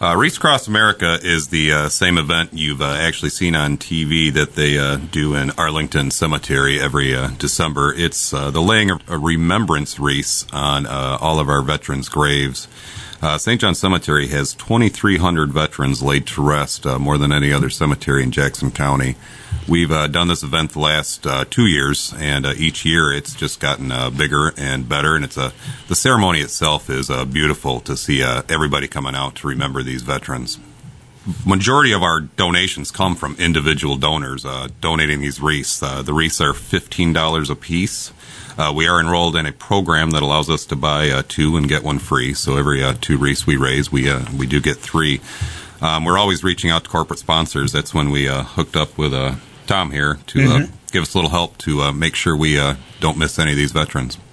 Wreaths Across America is the same event you've actually seen on TV that they do in Arlington Cemetery every December. It's the laying of a remembrance wreaths on all of our veterans' graves. St. John Cemetery has 2,300 veterans laid to rest, more than any other cemetery in Jackson County. We've done this event the last 2 years, and each year it's just gotten bigger and better. And the ceremony itself is beautiful to see everybody coming out to remember these veterans. Majority of our donations come from individual donors donating these wreaths. The wreaths are $15 a piece. We are enrolled in a program that allows us to buy 2 and get 1 free. So every 2 wreaths we raise, we do get 3. We're always reaching out to corporate sponsors. That's when we hooked up with Tom here to give us a little help to make sure we don't miss any of these veterans.